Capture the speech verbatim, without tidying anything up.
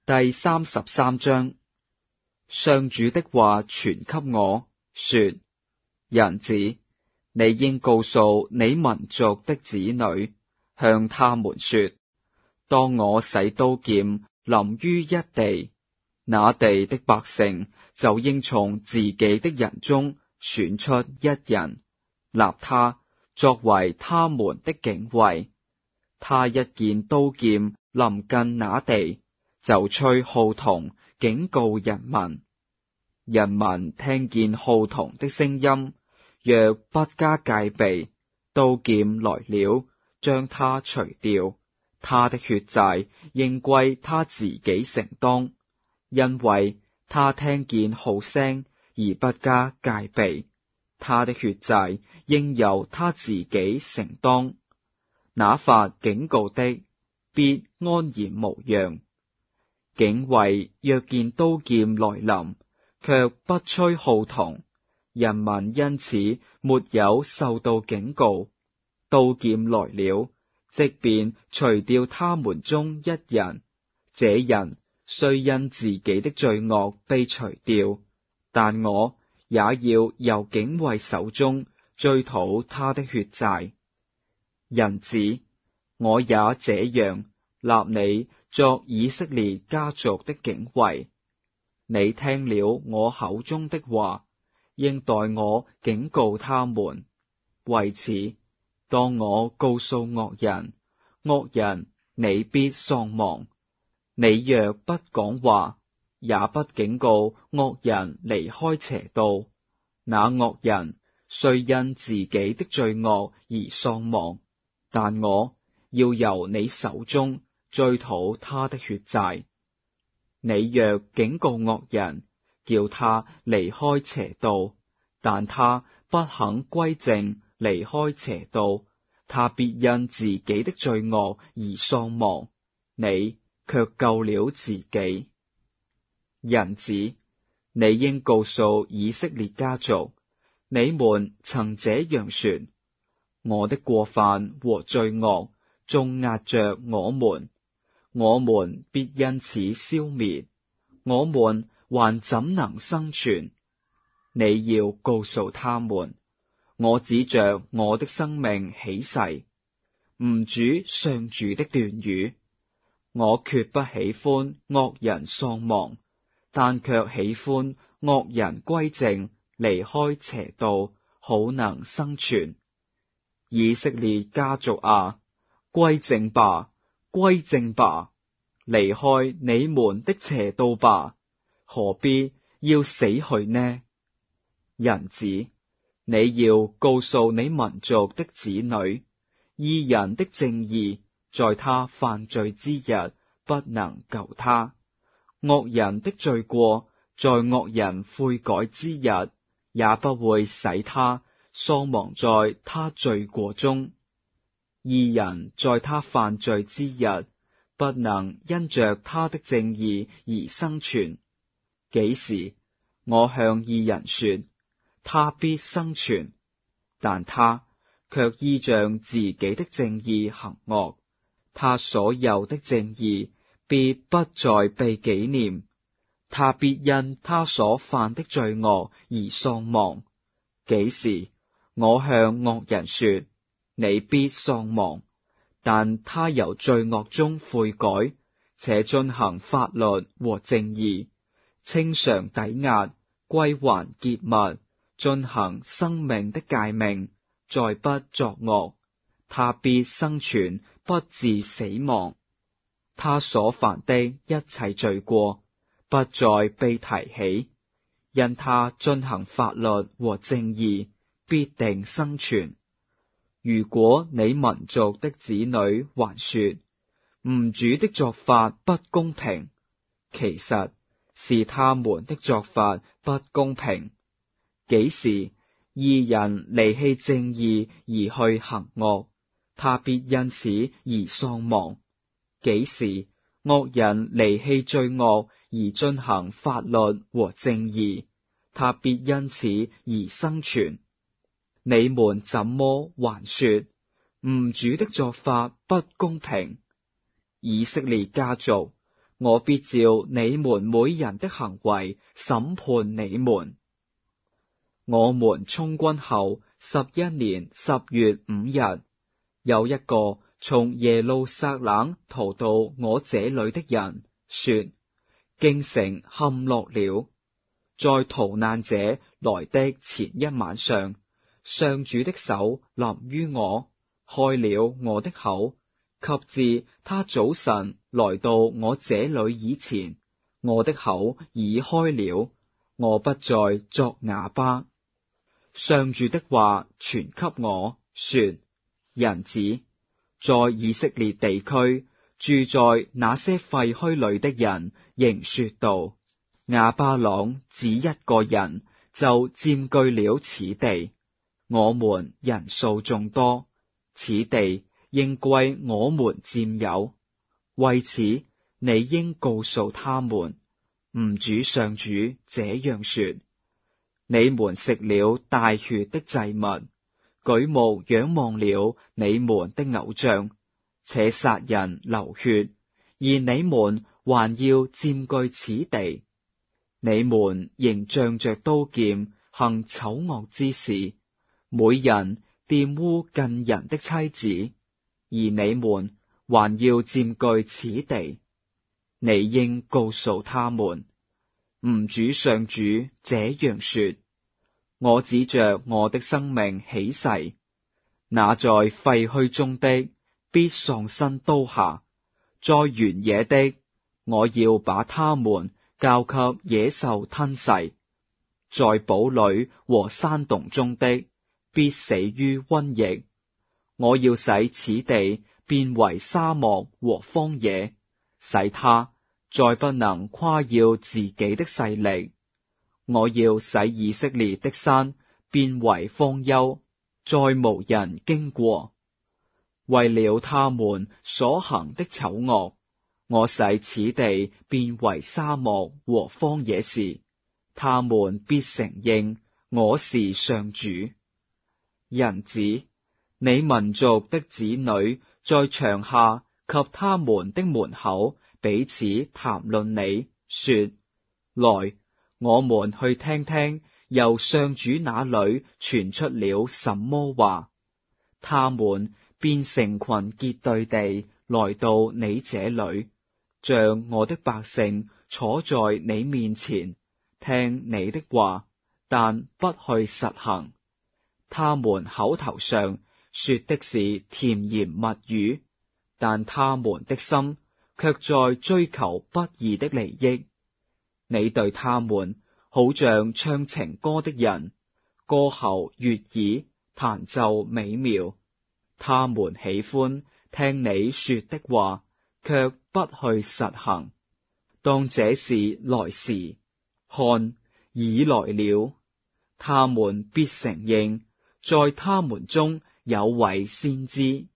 第三十三章。上主的話傳給我，說：人子，你應告訴你民族的子女，向他們說：當我使刀劍臨於一地，那地的百姓就應從自己的人中選出一人，立他作為他們的警衛。他一見刀劍臨近那地，就吹號筒警告人民。人民聽見號筒的聲音，若不加戒備，刀劍來了，將他除掉，他的血債應歸他自己承當，因為他聽見號聲而不加戒備，他的血債應由他自己承當。那發警告的必安然無恙。警衛若見刀劍來臨，卻不吹號筒，人民因此沒有受到警告，刀劍來了，即便除掉他們中一人，這人雖因自己的罪惡被除掉，但我也要由警衛手中追討他的血債。人子，我也這樣立你作以色列家族的警衛。你聽了我口中的話，應代我警告他們。為此，當我告訴惡人，惡人你必喪亡。你若不講話，也不警告惡人離開邪道，那惡人雖因自己的罪惡而喪亡，但我要由你手中追討他的血債。你若警告惡人，叫他離開邪道，但他不肯歸正離開邪道，他必因自己的罪惡而喪亡，你卻救了自己。人子，你應告訴以色列家族，你們曾這樣說：我的過犯和罪惡重壓着我們，我們必因此消滅，我們還怎能生存？你要告訴他們，我指着我的生命起誓，吾主上主的斷語，我決不喜歡惡人喪亡，但卻喜歡惡人歸正，離開邪道，好能生存。以色列家族啊，歸正吧，歸正吧，離開你們的邪道吧，何必要死去呢？人子，你要告訴你民族的子女，義人的正義在他犯罪之日不能救他，惡人的罪過在惡人悔改之日也不會使他喪亡在他罪過中。義人在他犯罪之日不能因着他的正義而生存。幾時我向義人說，他必生存，但他卻依仗自己的正義行惡，他所有的正義必不再被紀念，他必因他所犯的罪惡而喪亡。幾時我向惡人說，你必喪亡，但他由罪惡中悔改，且遵行法律和正義，清償抵押，歸還潔物，遵行生命的誡命，再不作惡，他必生存，不致死亡。他所犯的一切罪過不再被提起，因他遵行法律和正義，必定生存。如果你民族的子女還說，吾主的作法不公平，其實是他們的作法不公平。幾時義人離棄正義而去行惡，他必因此而喪亡。幾時惡人離棄罪惡而遵行法律和正義，他必因此而生存。你們怎麼還說，吾主的作法不公平？以色列家族， 我必照你們每人的行為審判你們。我們充軍後十一年十月五日，有一個從耶路撒冷逃到我這裏的人說，京城陷落了。在逃難者來的前一晚上，上主的手臨於我，開了我的口，及至他早晨來到我這裏以前，我的口已開了，我不再作啞巴。上主的話傳給我說，人子，在以色列地區住在那些廢墟裏的人仍說道，亞巴郎只一個人就佔據了此地，我們人數眾多，此地應歸我們佔有。為此，你應告訴他們，吾主上主這樣說，你們食了帶血的祭物，舉目仰望了你們的偶像，且殺人流血，而你們還要佔據此地。你們仍仗着刀劍行醜惡之事，每人玷污近人的妻子，而你們還要佔據此地。你應告訴他們，吾主上主這樣說，我指着我的生命起誓，那在廢墟中的必喪身刀下，在原野的，我要把他們交給野獸吞噬，在堡壘和山洞中的必死於瘟疫。我要使此地變為沙漠和荒野，使他再不能誇耀自己的勢力。我要使以色列的山變為荒丘，再無人經過。為了他們所行的醜惡，我使此地變為沙漠和荒野時，他們必承認我是上主。人子，你民族的子女在牆下及他們的門口彼此談論你，說，來，我們去聽聽由上主那裏傳出了什麼話。他們便成群結隊地來到你這裏，像我的百姓坐在你面前，聽你的話，但不去實行。他們口頭上說的是甜言蜜語，但他們的心卻在追求不義的利益。你對他們好像唱情歌的人，歌喉悅耳，彈奏美妙。他們喜歡聽你說的話，卻不去實行。當這事來時，看，已來了，他們必承認，在他們中有位先知。